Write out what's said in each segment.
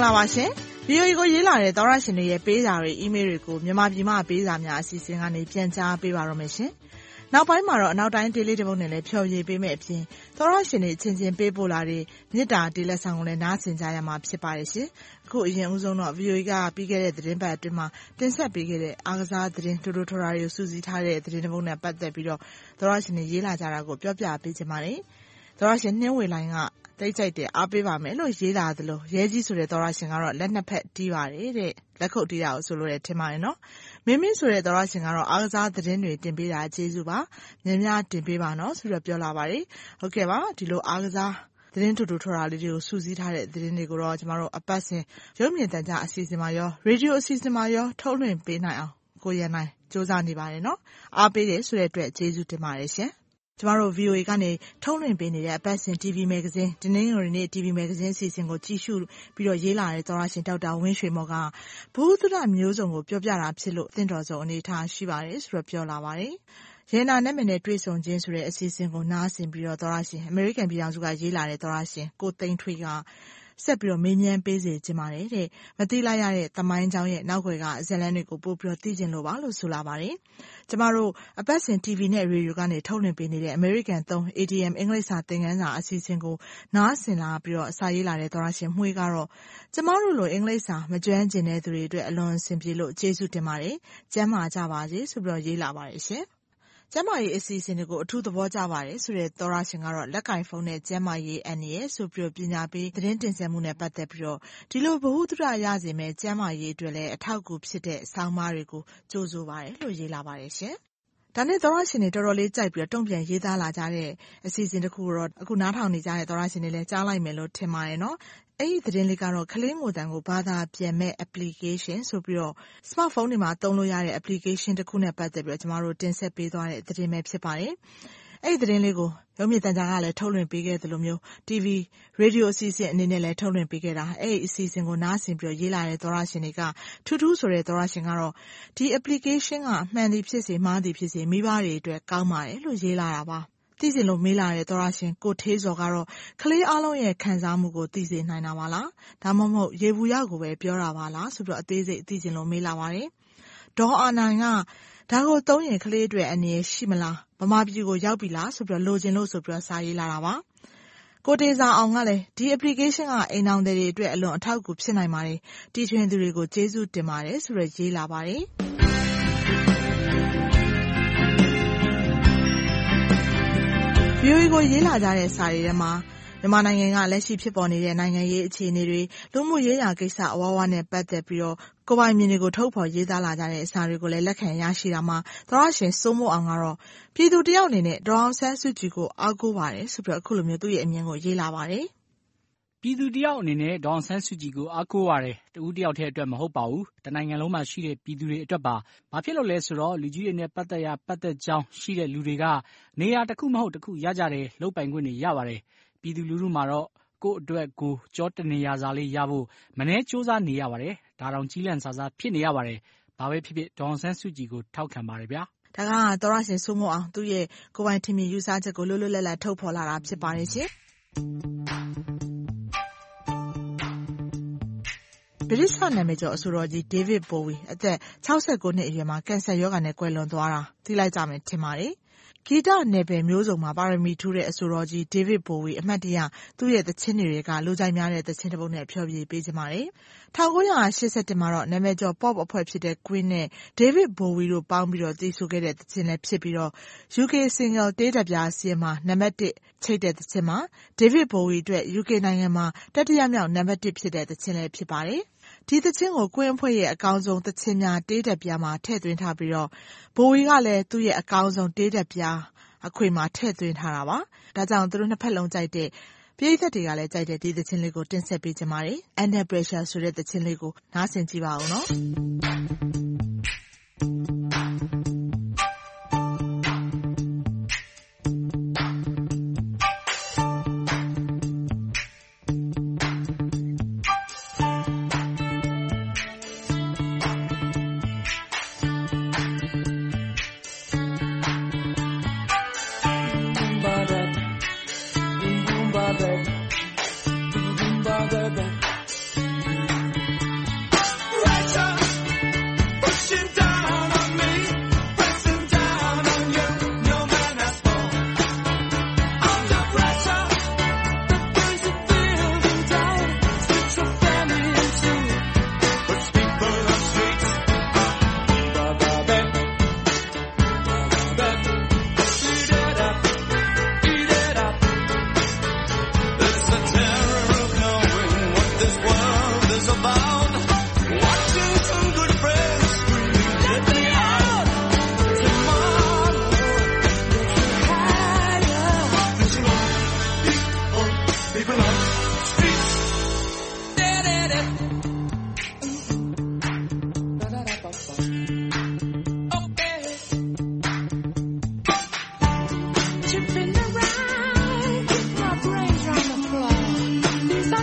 ္ဂလာပါရှင်။ VOA ကိုရေးလာတဲ့သောရရှင်တွေရဲ့ပေးစာတွေ email တွေကိုမြန်မာပြည်မှာပေးစာများအစီအစဉ်ကနေပြန်ကြားပေးပါရမယ်ရှင်။နောက်ပိုင်းမှာတော့အနောက်တိုင်းဒေးလေးတစ်ပုဒ်နဲ့လည်းဖြော်ပြပေးမယ့်အပြင်သောရရှင်တွေချင်းချင်းပေးပို့လာတဲ့မြစ်တာဒေးလက်ဆောင်ကိုလည်းနားဆင်ကြရမှာဖြစ်ပါတယ်ရှင်။အခုအရင်ဦးဆုံးတော့ VOA ကပြီးခဲ့တဲ့သတင်းပတ်အတွင်းမှာတင်ဆက်ပေးခဲ့တဲ့အားကစားသတင်းတိုးထိုးတာတွေကိုစူးစီးထားတဲ့သတင်းတစ်ပုဒ်နဲ့ပတ်သက်ပြီးတော့သောရရှင်တွေရေးလာကြတာကိုပြောပြပေးချင်ပါတယ်။သောရရှင်နှင်းဝေလိုင်းကတိတ်ကြိုက်တယ်အားပေးပါမယ်လို့ရေးလာသလိုရဲကြီးဆိုတဲ့သောရရှင်ကတော့လက်နှစ်ဖက်တီးပါတယ်တဲ့လက်ခုပ်တီးတာကိုဆိုလို့ရထင်ပါတယ်နော်မင်းမင်းဆိုတဲ့သောရရှင်ကတော့အားကစားသတင်းတွေတင်ပေးတာကျေးဇူးပါများများတင်ပေးပါနော်ဆိုတော့ပြောလာပါတယ်ဟုတ်ကဲ့ပါဒီလိုအားကစားသတင်းတူတူထော်တာလေးတွေကိုစူးစီးထားတဲ့သတင်းတွေကိုတော့ကျမတို့အပတ်စဉ်ရုပ်မြင်သံကြားအစီအစဉ်မှာရောရေဒီယိုအစီအစဉ်မှာရောထုတ်လွှင့်ပေးနိုင်အောင်ကိုရန်နိုင်စူးစမ်းနေပါတယ်နော်အားပေးတယ်ဆိုတဲ့အတွက်ကျေးဇူးတင်ပါတယ်ရှင်ကျမတို့ VOA ကနေထုတ်လွှင့်ပေးနေတဲ့အပတ်စဉ် TV Magazine ဒီနေ့နေ့ TV Magazine အစီအစဉ်ကိုကြည့်ရှုပြီးတော့ရေးလာတဲ့သောရရှင်ဒေါက်တာဝင်းရွှေမော်ကဘုဒ္ဓမျိုးစုံကိုပြောပြတာဖြစ်လို့အသင့်တော်ဆုံးအနေထားရှိပါတယ်ဆိုတော့ပြောလာပါတယ်။ရဲနာနဲ့မနဲ့တွေ့ဆုံခြင်းဆိုတဲ့အစီအစဉ်ကိုနားဆင်ပြီးတော့သောရရှင်အမေရိကန်ပြည်ထောင်စုကရေးလာတဲ့သောရရှင်ကိုသိန်းထွေးကဆက်ပြီးတော့မေးမြန်းပေးစေချင်ပါတယ်တဲ့မသိလိုက်ရတဲ့သမိုင်းကြောင်းရဲ့နောက်ွယ်ကဇာတ်လမ်းတွေကိုပို့ပြီးတော့သိချင်လို့ပါလို့ဆိုလာပါတယ်ကျမတို့အပတ်စဉ် TV နဲ့ Radio ကနေထုတ်လွှင့်ပေးနေတဲ့ American 3 ATM အင်္ဂလိပ်စာသင်ခန်းစာအစီအစဉ်ကိုနားဆင်လာပြီးတော့စာရေးလာတဲ့သောရရှင်မှွေးကတော့ကျမတို့လိုအင်္ဂလိပ်စာမကျွမ်းကျင်တဲ့သူတွေအတွက်အလွန်အဆင်ပြေလို့ကျေးဇူးတင်ပါတယ်ကျမ်းမာကြပါစေဆိုပြီးတော့ရေးလာပါတယ်ရှင်ကျမ်းမာရေးအစီအစဉ်တွေကိုအထူးသဘောကျပါတယ်ဆိုတဲ့သောရရှင်ကတော့လက်ကင်ဖုန်းနဲ့ကျမ်းမာရေးအန်ရဲ့ဆိုပြီးပညာပေးသတင်းတင်ဆက်မှုနဲ့ပတ်သက်ပြီးတော့ဒီလိုဗဟုသုတရစေမဲ့ကျမ်းမာရေးအတွက်လည်းအထောက်အကူဖြစ်တဲ့ဆောင်းပါးတွေကိုကြိုးဆိုပါတယ်လို့ရေးလာပါတယ်ရှင်ဒါနဲ့သောရရှင်တွေတော်တော်လေးကြိုက်ပြီးတော့တုံ့ပြန်ရေးသားလာကြတဲ့အစီအစဉ်တစ်ခုတော့အခုနားထောင်နေကြတဲ့သောရရှင်တွေလည်းကြားလိုက်မယ်လို့ထင်ပါတယ်နော်အဲ့ဒီသတင်းလေးကတော့ကလေးငိုတန်ကိုဘာသာပြန်မဲ့ application ဆိုပြီးတော့ smartphone တွေမှာသုံးလို့ရတဲ့ application တစ်ခုနဲ့ပတ်သက်ပြီးတော့ကျမတို့တင်ဆက်ပေးသွားတဲ့သတင်းပဲဖြစ်ပါတယ်။အဲ့ဒီသတင်းလေးကိုရုပ်မြင်သံကြားကလည်းထုတ်လွှင့်ပေးခဲ့သလိုမျိုး TV, Radio အစီအစဉ်အနေနဲ့လည်းထုတ်လွှင့်ပေးခဲ့တာအဲ့ဒီအစီအစဉ်ကိုနားဆင်ပြီးတော့ရေးလာတဲ့သောရရှင်တွေကထူးထူးဆိုတဲ့သောရရှင်ကတော့ဒီ application ကမှန်သည်ဖြစ်စေမှားသည်ဖြစ်စေမိဘတွေအတွက်ကောင်းပါတယ်လို့ရေးလာတာပါ။သိစေလို့မေးလာတဲ့သောရရှင်ကိုထေးစော်ကတော့ကလေးအားလုံးရဲ့ခံစားမှုကိုသိစေနိုင်တာပါလားဒါမှမဟုတ်ရေဘူးရကိုပဲပြောတာပါလားဆိုပြီးတော့အသေးစိတ်သိချင်လို့မေးလာပါတယ်ဒေါ်အာနိုင်ကဒါကိုသုံးရင်ကလေးအတွက်အနေရှိမလားဗမာပြည်ကိုရောက်ပြီလားဆိုပြီးတော့လိုချင်လို့ဆိုပြီးတော့စာရေးလာတာပါကိုတေစာအောင်ကလည်းဒီ application ကအိမ်အောင်တွေအတွက်အလွန်အထောက်အကူဖြစ်နိုင်ပါတယ်တီထွင်သူတွေကိုကျေးဇူးတင်ပါတယ်ဆိုတော့ရေးလာပါတယ်VOA ကိုရေးလာကြတဲ့စာတွေထဲမှာမြန်မာနိုင်ငံကလက်ရှိဖြစ်ပေါ်နေတဲ့နိုင်ငံရေးအခြေအနေတွေလူမှုရေးရာကိစ္စအဝဝနဲ့ပတ်သက်ပြီးတော့ကိုပိုင်မြင်တွေကိုထုတ်ဖော်ရေးသားလာကြတဲ့စာတွေကိုလည်းလက်ခံရရှိတာမှာသောရရှင်စိုးမိုးအောင်ကတော့ပြည်သူတယောက်အနေနဲ့ဒေါအောင်ဆန်းစုကြည်ကိုအားကိုးပါတယ်ဆိုပြီးတော့အခုလိုမျိုးသူ့ရဲ့အမြင်ကိုရေးလာပါတယ်ပြည်သူတယောက်အနေနဲ့ဒေါအောင်ဆန်းစုကြည်ကိုအားကိုးရတယ်တဦးတယောက်တည်းအတွက်မဟုတ်ပါဘူးတနိုင်ငံလုံးမှာရှိတဲ့ပြည်သူတွေအတွက်ပါဘာဖြစ်လို့လဲဆိုတော့လူကြီးတွေနဲ့ပတ်သက်ကြောင်းရှိတဲ့လူတွေကနေရာတစ်ခုမဟုတ်တစ်ခုရကြတယ်လုပ်ပိုင်ခွင့်တွေရပါတယ်ပြည်သူလူထုမှာတော့ကိုယ့်အတွက်ကိုကြောတနေရာစာလေးရဖို့မနှဲစူးစမ်းနေရပါတယ်ဒါတောင်ကြီးလန့်စားဖြစ်နေရပါတယ်ဘာပဲဖြစ်ဖြစ်ဒေါအောင်ဆန်းစုကြည်ကိုထောက်ခံပါတယ်ဗျာဒါကသောရရှင်စိုးမိုးအောင်သူ့ရဲ့ကိုယ်ပိုင်ထင်မြင်ယူဆချက်ကိုလွတ်လွတ်လပ်လပ်ထုတ်ဖော်လာတာဖြစ်ပါတယ်ရှင်ဗြိတိသျှနာမည်ကျော်အဆိုတော်ကြီး David Bowie အသက်69နှစ်အရွယ်မှာကင်ဆာရောဂါနဲ့ကွယ်လွန်သွားတာသိလိုက်ကြမယ်ထင်ပါတယ်ဂီတနယ်ပယ်မျိုးစုံမှာပါရမီထူးတဲ့အဆိုတော်ကြီး David Bowie အမှတ်တရသူ့ရဲ့သချင်းတွေကလူကြိုက်များတဲ့သချင်းတစ်ပုဒ်နဲ့ဖျော်ဖြေပေးကြပါတယ်1981မှာတော့နာမည်ကျော် pop အဖွဲ့ဖြစ်တဲ့ Queen နဲ့ David Bowie တို့ပေါင်းပြီးတော့တည်ဆိုခဲ့တဲ့သချင်းလည်းဖြစ်ပြီးတော့ UK Single တေးဓာတ်ပြားစာရင်းမှာနံပါတ်1ချိတ်တဲ့သချင်းမှာ David Bowie အတွက် UK နိုင်ငံမှာတတိယမြောက်နံပါတ်1ဖြစ်တဲ့သချင်းလည်းဖြစ်ပါတယ်ဒီသချင်းကိုကွင်းအဖွဲ့ရဲ့အကောင်းဆုံးသချင်းများတေးဓာတ်ပြားမှာထည့်သွင်းထားပြီးတော့ဘိုဝီကလည်းသူ့ရဲ့အကောင်းဆုံးတေးဓာတ်ပြားအခွေမှာထည့်သွင်းထားတာပါဒါကြောင့်သူတို့နှစ်ဖက်လုံးကြိုက်တဲ့ပရိသတ်တွေကလည်းကြိုက်တဲ့ဒီသချင်းလေးကိုတင်ဆက်ပေးကြပါတယ် Under Pressure ဆိုတဲ့သချင်းလေးကိုနားဆင်ကြည့်ပါဦးနော်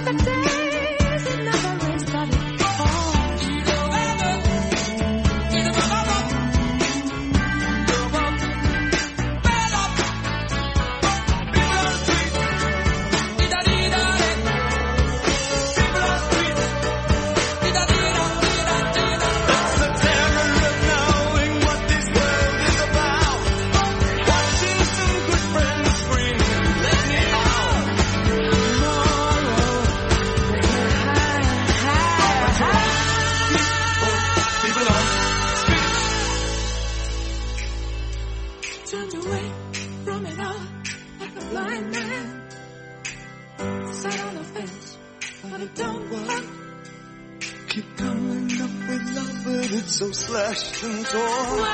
So slashed and torn. Why?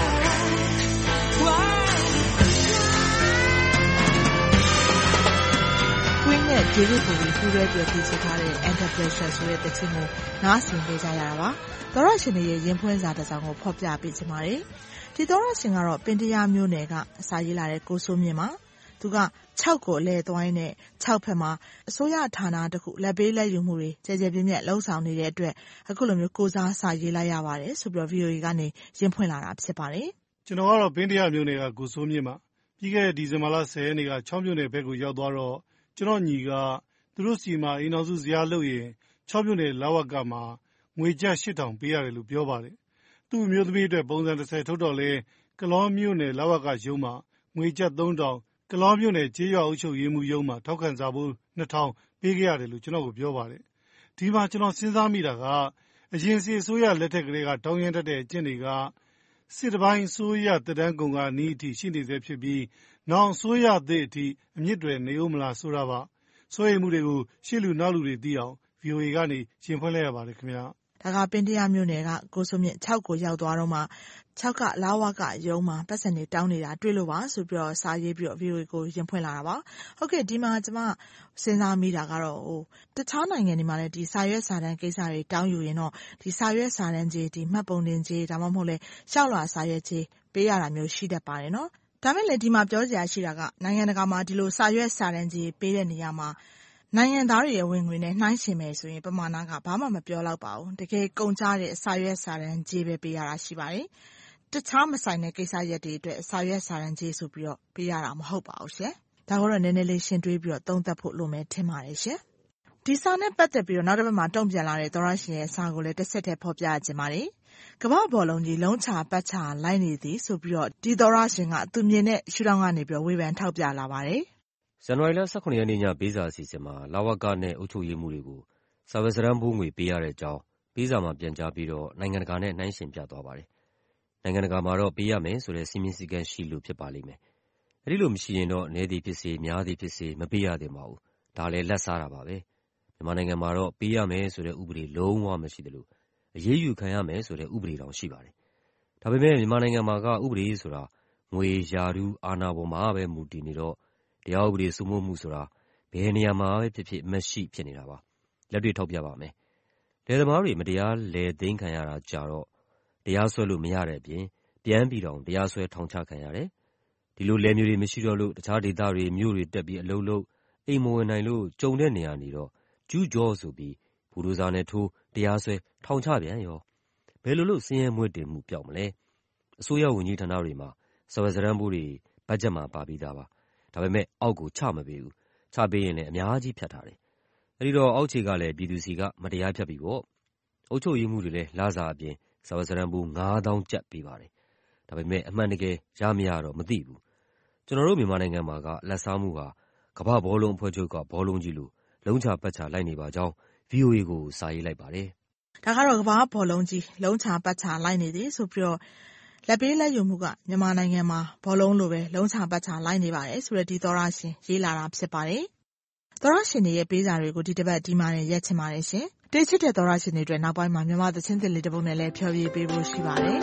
ဝင်းနဲ့ဒေးဗစ်ဘူရီပူးရဲပြောပြထားတဲ့ Under Pressure ဆိုတဲ့တခြင်းကိုနားဆင်ပေးကြရတာပါ။သောရရှင်တွေရဲ့ရင်ဖွင့်စာတစ်စောင်ကိုဖော်ပြပေးချင်ပါတယ်။ဒီသောရရှင်ကတော့ပင်တရားမျိုးနယ်ကအစာရေးလာတဲ့ကိုစိုးမြင့်ပါ။သူက6ကိုအလဲသွားရင်းနဲ့6ဖက်မှာအစိုးရဌာနတစ်ခုလက်ပေးလက်ယူမှုတွေကြဲကြဲပြင်းပြင်းလှုံ့ဆော်နေတဲ့အတွက်အခုလိုမျိုးကိုစားစာရေးလိုက်ရပါတယ်ဆိုပြီးတော့ VOE ကနေရင်ဖွင့်လာတာဖြစ်ပါတယ်။ကျွန်တော်ကတော့ပင်တရားမျိုးနယ်ကကိုစိုးမြင့်ပါ။ပြီးခဲ့တဲ့ဒီဇင်ဘာလ10ရက်နေ့က6မြို့နယ်ဘက်ကိုရောက်သွားတော့ကျွန်တော်ညီကသူတို့စီမှာအိမ်တော်စုဇယားလုပ်ရင်6မြို့နယ်လောက်ဝက်ကမှာငွေကျပ်8000ပေးရတယ်လို့ပြောပါတယ်။သူ့မျိုးသမီးအတွက်ပုံစံ30ထုတ်တော့လဲကလောမြို့နယ်လောက်ဝက်ကရုံးမှာငွေကျပ်3000ကလောမြို့နယ်ကျေးရွာအုပ်ချုပ်ရေးမှူးရုံးမှာထောက်ခံစာဖို့2000ပေးခဲ့ရတယ်လို့ကျွန်တော်ကိုပြောပါတယ်။ဒီမှာကျွန်တော်စဉ်းစားမိတာကအရင်စီအစိုးရလက်ထက်ကလေးကတောင်းရမ်းတတ်တဲ့အကျင့်တွေကစစ်တပိုင်းအစိုးရတဒန်းကုံကနီးအထိရှိနေသေးဖြစ်ပြီးနောက်အစိုးရသစ်အထိအမြင့်တွေနေဦးမလားဆိုတာပါ။စိုးရိမ်မှုတွေကိုရှေ့လူနောက်လူတွေသိအောင် VOA ကနေရင်ဖွင့်လိုက်ရပါတယ်ခင်ဗျာ။ဒါကပင်တရားမျိုးနယ်ကကိုစိုးမြင့်6ကိုရောက်သွားတော့မှ6ကလာဝကရုံးမှာပတ်စံနေတောင်းနေတာတွေ့လို့ပါဆိုပြီးတော့စာရေးပြီးတော့ VOA ကိုရင်ဖွင့်လာတာပါဟုတ်ကဲ့ဒီမှာကျွန်မစဉ်းစားမိတာကတော့တခြားနိုင်ငံတွေမှာလည်းဒီစာရွက်စာတမ်းကိစ္စတွေတောင်းယူရင်တော့ဒီစာရွက်စာတမ်းကြီးဒီမှတ်ပုံတင်ကြီးဒါမှမဟုတ်လဲရှောက်လွှာစာရွက်ကြီးပေးရတာမျိုးရှိတတ်ပါတယ်နော်ဒါမဲ့လည်းဒီမှာပြောစရာရှိတာကနိုင်ငံတကာမှာဒီလိုစာရွက်စာတမ်းကြီးပေးတဲ့နေရာမှာနိုင်ငံသားတွေရဲ့ဝင်ငွေနဲ့နှိုင်းယှဉ်မယ်ဆိုရင်ပမာဏကဘာမှမပြောတော့ပါဘူးတကယ်ကုန်ကျတဲ့စာရွက်စာတမ်းကြီးပဲပေးရတာရှိပါတယ်တခြားမဆိုင်တဲ့ကိစ္စရပ်တွေအတွက်စာရွက်စာတမ်းကြီးဆိုပြီးတော့ပေးရတာမဟုတ်ပါဘူးရှင်ဒါကတော့နည်းနည်းလေးရှင်းတွေးပြီးတော့သုံးသပ်ဖို့လိုမယ်ထင်ပါတယ်ရှင်ဒီစာနဲ့ပတ်သက်ပြီးတော့နောက်တစ်ပတ်မှာတုံ့ပြန်လာတဲ့သောရရှင်ရဲ့စာကိုလည်းတစ်ဆက်တည်းဖော်ပြခြင်းပါတယ်ကမ္ဘာဘောလုံးကြီးလုံးချပတ်ချလိုက်နေသည်ဆိုပြီးတော့ဒီသောရရှင်ကသူမြင်တဲ့ရှုထောင့်ကနေပြီးတော့ဝေဖန်ထောက်ပြလာပါတယ်ဇန်နဝါရီလ18ရက်နေ့ညပေးစာအစီအစဉ်မှာလာဝကနဲ့အုပ်ချုပ်ရေးမှုတွေကိုစာရွက်စာတမ်းပိုးငွေပေးရတဲ့အကြောင်းပေးစာမှာပြန်ကြားပြီးတော့နိုင်ငံတကာနဲ့နှိုင်းယှဉ်ပြသွားပါတယ်နိုင်ငံတကာမှာတော့ပေးရမယ်ဆိုတဲ့စီမင်းစည်းကမ်းရှိလို့ဖြစ်ပါလိမ့်မယ်အဲဒီလိုမရှိရင်တော့နည်းသည်ဖြစ်စေများသည်ဖြစ်စေမပေးရသင့်ပါဘူးဒါလည်းလက်စားတာပါပဲမြန်မာနိုင်ငံမှာတော့ပေးရမယ်ဆိုတဲ့ဥပဒေလုံးဝမရှိသလိုအရေးယူခံရမယ်ဆိုတဲ့ဥပဒေတောင်ရှိပါတယ်ဒါပေမဲ့မြန်မာနိုင်ငံမှာကဥပဒေဆိုတာငွေရာထူးအာဏာပေါ်မှာပဲမူတည်နေတော့တရားဥပဒေစိုးမိုးမှုဆိုတာဘယ်နေရာမှာပဲဖြစ်ဖြစ်မရှိဖြစ်နေတာပါလက်တွေ့ထောက်ပြပါမယ်လယ်သမားတွေမတရားလယ်သိမ်းခံရတာကြာတော့တရားစွဲလို့မရတဲ့အပြင်ပြန်ပြီးတော့တရားစွဲထောင်ချခံရတယ်ဒီလိုလယ်မျိုးတွေမရှိတော့လို့တခြားဒေသတွေမြို့တွေတက်ပြီးအလုပ်လုပ်အိမ်မဝင်နိုင်လို့ကြုံတဲ့နေရာနေတော့ကျူးကျော်ဆိုပြီးဘူဒိုဇာနဲ့ထိုးတရားစွဲထောင်ချပြန်ရောဘယ်လိုလုပ်စည်ရဲမွေးတင်မှုပြောက်မလဲအစိုးရဝန်ကြီးဌာနတွေမှာစာရွက်စာတမ်းပိုးတွေဘတ်ဂျက်မှာပါပြီးသားပါဒါပေမဲ့အောက်ကိုချမပေးဘူးချပေးရင်လည်းအများကြီးဖြတ်ထားတယ်အဲဒီတော့အောက်ခြေကလည်းပြည်သူစီကမတရားဖြတ်ပြီးပေါ့အုပ်ချုပ်ရေးမှုတွေလည်းလာစားအပြင်စာရွက်စာတမ်းပိုး9000ကျပ်ပေးပါတယ်ဒါပေမဲ့အမှန်တကယ်ရမရတော့မသိဘူးကျွန်တော်တို့မြန်မာနိုင်ငံမှာကလက်စားမှုဟာကမ္ဘာဘောလုံးအဖွဲ့ချုပ်ကဘောလုံးကြီးလို့လုံးချပတ်ချလိုက်နေပါကြောင်း VOA ကိုစာရေးလိုက်ပါတယ်ဒါကတော့ကမ္ဘာဘောလုံးကြီးလုံးချပတ်ချလိုက်နေသည်ဆိုပြီးတော့လက်ပေးလက်ယူမှုကမြန်မာနိုင်ငံမှာဘောလုံးလိုပဲလုံးချပတ်ချလိုက်နေပါတယ်ဆိုတဲ့ဒီသောရရှင်ရေးလာတာဖြစ်ပါတယ်သောရရှင်တွေရဲ့ပေးစာတွေကိုဒီတစ်ပတ်ဒီမှာရက်ချင်ပါတယ်ရှင်တေးချစ်တဲ့သောရရှင်တွေအတွက်နောက်ပိုင်းမှာမြန်မာသချင်းသစ်လေးတစ်ပုဒ်နဲ့လည်းဖျော်ဖြေပေးဖို့ရှိပါတယ်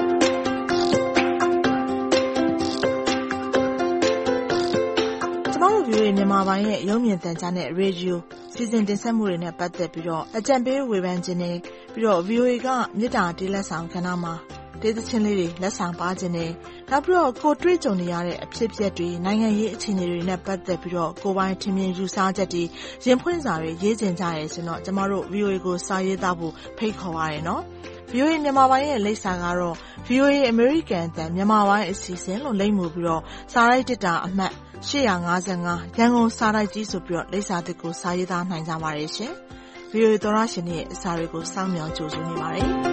VOA မြန်မာပိုင်းရဲ့ရုပ်မြင်သံကြားနဲ့ရေဒီယိုစီစဉ်တင်ဆက်မှုတွေနဲ့ပတ်သက်ပြီးတော့အကြံပေးဝေဖန်ခြင်းတွေပြီးတော့ VOA ကမြစ်တာတေးလက်ဆောင်ခဏမှာတေးသချင်းလေးတွေလက်ဆောင်ပါခြင်းနဲ့နောက်ပြီးတော့ကိုတွေ့ကြုံနေရတဲ့အဖြစ်အပျက်တွေနိုင်ငံရေးအခြေအနေတွေနဲ့ပတ်သက်ပြီးတော့ကိုယ်ပိုင်ထင်မြင်ယူဆချက်တွေရင်ဖွင့်စာတွေရေးကျင်ကြရဲဆိုတော့ကျမတို့ VOA ကိုစာရေးသားဖို့ဖိတ်ခေါ်ပါရနော်VOA မြန်မာပိုင်းရဲ့လိပ်စာကတော့ VOA American အသံမြန်မာပိုင်းအစီအစဉ်လို့လိပ်မှုပြီးတော့စာရိုက်တစ်တာအမှတ်855ရန်ကုန်စာရိုက်ကြီးဆိုပြီးတော့လိပ်စာတစ်ကိုစာရေးသားနိုင်ကြပါတယ်ရှင်။ VOA သောရရှင်ရဲ့အစာတွေကိုစောင့်မျှော်ကြိုဆိုနေပါတယ်။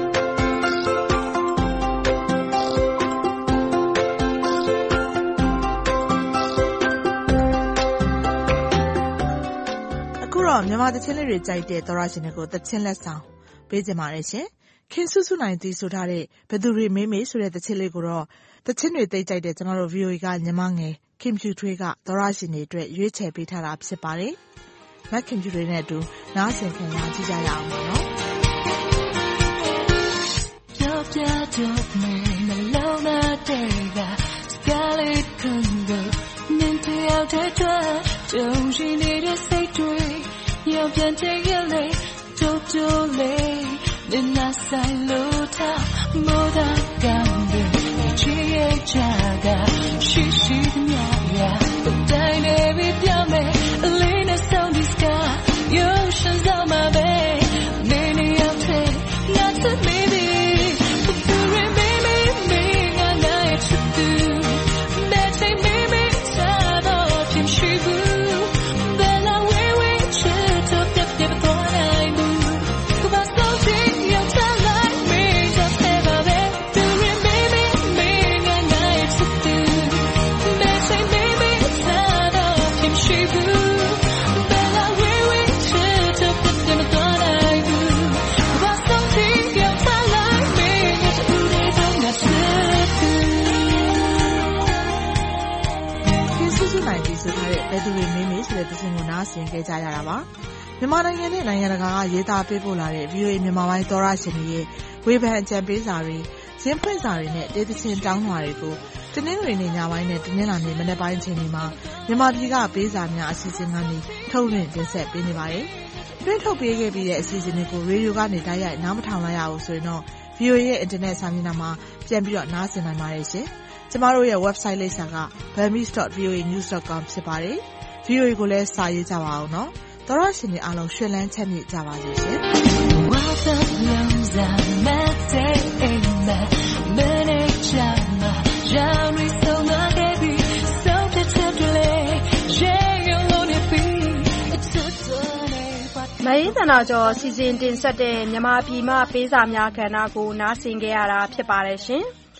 အခုတော့မြန်မာသချင်းလေးတွေကြိုက်တဲ့သောရရှင်တွေကိုသချင်းလက်ဆောင်ပေးကြပါရရှင်။ခင်စုစုနိုင်တီးဆိုထားတဲ့ဘသူတွေမေးမေးဆိုတဲ့သချင်းလေးကိုတော့သချင်းတွေသိကြိုက်တဲ့ကျွန်တော်တို့ VOA ကညီမငယ်ခင်ဖြူထွေးကသောရရှင်တွေအတွက်ရွေးချယ်ပေးထားတာဖြစ်ပါတယ်။မက်ခင်ဖြူထွေးနဲ့အတူနားဆင်ခံရကြည့်ကြရအောင်ပါနော်။ပြောပြတော့မယ်မလုံးတဲ့ကစကားလေးခုန်ကိုနင်တယောက်တည်းတွေ့ကြုံရှိနေတဲ့စိတ်တွေရောက်ပြန်တဲ့ရလေတိုးတိုးလေးနင်နာဆိုင်လို့ထားမိုးသားကောင်းတယ်ချီရဲ့ချာကရှိရှိမြာရတိုင်းနေပြီးပြောင်းမယ်အလေးနဲ့ဆုံးဒီစကား You should know my babe Many of them not to me But you remain me I like to do That say me sad of him she grew Then I will should talk the what I do Cause something you tell like me just never babe You remain me I like to do That say me sad of him she grewဆိုထားတဲ့ဘယ်သူတွေမေးမေးဆိုတဲ့သင်းကိုနားဆင်ကြကြရတာပါမြန်မာနိုင်ငံနဲ့နိုင်ငံတကာကရေးသားပေးပို့လာတဲ့ VOA မြန်မာပိုင်းသောရရှင်တွေရဲ့ဝေဖန်အကြံပေးစာတွေဇင်းဖွင့်စာတွေနဲ့တေးသချင်းတောင်းလွှာတွေကိုတင်းနှင်းတွေနဲ့ညပိုင်းနဲ့တင်းနှင်းလာနေမနေ့ပိုင်းအချိန်တွေမှာမြန်မာပြည်ကပေးစာများအစီအစဉ်ကနေထုတ်လွှင့်တင်ဆက်ပေးနေပါတယ်တွင်းထုတ်ပေးခဲ့ပြီးတဲ့အစီအစဉ်တွေကိုရေဒီယိုကနေတိုက်ရိုက်နားမထောင်လိုက်ရဘူးဆိုရင်တော့ VOA ရဲ့ internet စာမျက်နှာမှာပြန်ပြီးတော့နားဆင်နိုင်ပါတယ်ရှင်ကျမတို့ရဲ့ website လိပ်စာက burmese.voanews.com ဖြစ်ပါတယ်။ VOA ကိုလည်းစာရေးကြပါအောင်နော်။သောရရှင်တွေအားလုံးရွှင်လန်းချမ်းမြေ့ကြပါစေရှင်။ Main တနာကျော်စီစဉ်တင်ဆက်တဲ့မြန်မာပြည်မှပေးစာများကဏ္ဍကိုနားဆင်ကြရတာဖြစ်ပါတယ်ရှင်။